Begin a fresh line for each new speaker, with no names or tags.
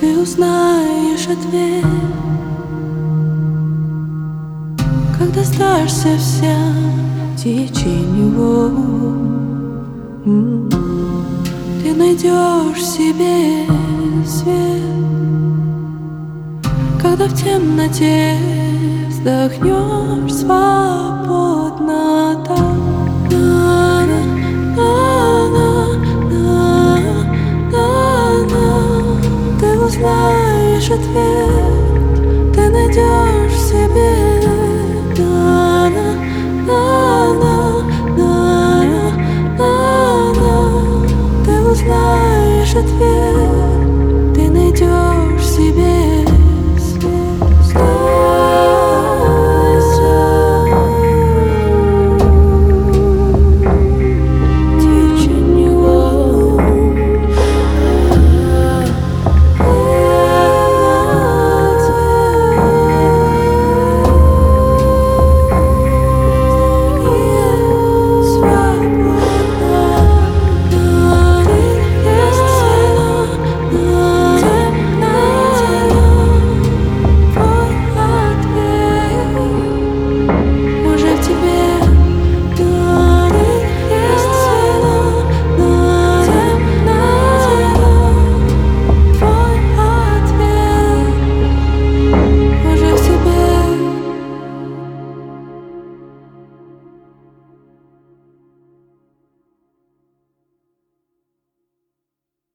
ты узнаешь ответ, когда сдашься всем течению. Ты найдешь в себе свет, когда в темноте вздохнешь свободно так.